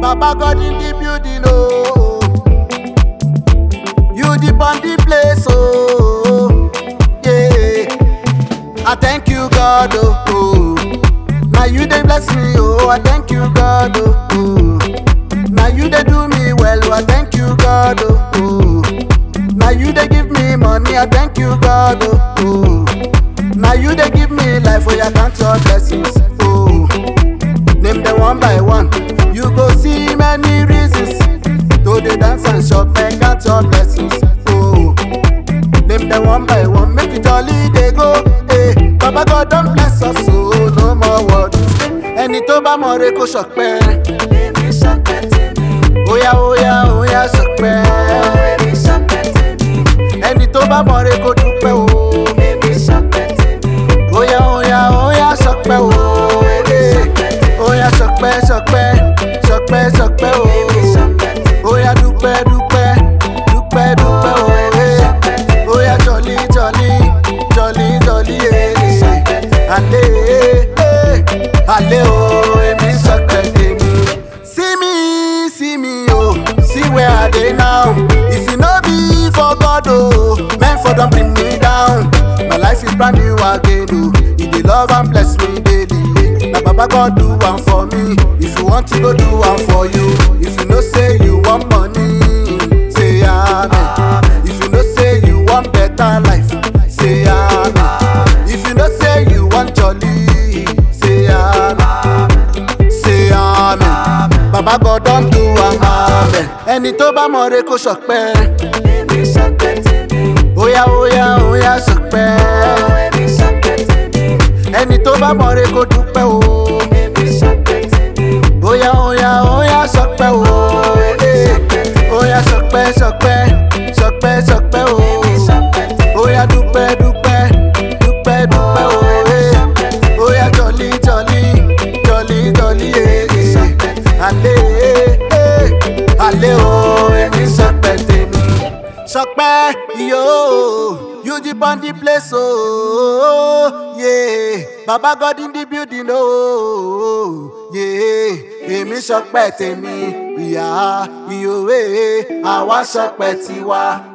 Baba God in the building, oh. You deep on the place, oh. Yeah. I thank you, God, oh. Oh. Now you they bless me, oh. I thank you, God, oh. Oh. Now you they do me well, oh. I thank you, God, oh. Oh. Now you they give me money, I thank you, God, oh. Oh. Now you they give me life, oh. I count your blessings, oh. Name them one by one. You go see many reasons to the dance and shop and count your blessings, oh. Name them one by one, make it jolly they go, eh. Baba God don't bless us, so no more words. Ẹni tó bá mọ̀ re kó ṣọpẹ́. Èmi ṣọpẹ́ tèmi. Oya oya oya ṣọpẹ́. Èmi ṣọpẹ́ tèmi. Ẹni tó bá mọ̀ re kó dúpẹ́ o. Èmi ṣọpẹ́ tèmi. Oya oya oya ṣọpẹ́ o. Oya ṣọpẹ́ ṣọpẹ́ ṣọpẹ́ ṣọpẹ́ o. Èmi ṣọpẹ́ tèmi. Oya dúpẹ́ dúpẹ́ dúpẹ́ dúpẹ́ o. Oya jolly jolly jolly jolly ale ale o èmi ṣọpẹ́ tèmi. See me oh, see where I dey now. If you no be for God oh, men for don bring me down. My life is brand new again oh, He dey love and bless me daily. Na Baba God do am for me. If you want to go do am for you. If you know say you want money, say amen. If you know say you want better life, say amen. If you know say you want jolly, say amen. Say amen. Baba God don do am amen. Ẹni tó bá mọ̀ re kó ṣọpẹ́. Èmi ṣọpẹ́ tèmi. Oya oya oya ṣọpẹ́. Èmi ṣọpẹ́ tèmi. Ẹni tó bá mọ̀ re kó dúpẹ́ o. Èmi ṣọpẹ́ tèmi. Oya oya oya ṣọpẹ́ o. Oya ṣọpẹ́ ṣọpẹ́ ṣọpẹ́ ṣọpẹ́ o. Èmi ṣọpẹ́ tèmi. Oya dúpẹ́ dúpẹ́ dúpẹ́ dúpẹ́ o. Oya jolly jolly jolly jolly ale ale o èmi ṣọpẹ́ tèmi. Ṣọpẹ́ iyo you deep on the place oh yeah. Baba God in the building oh yeah. Èmi ṣọpẹ́ tèmi ìyá ìyòwé àwa ṣọpẹ́ tiwa.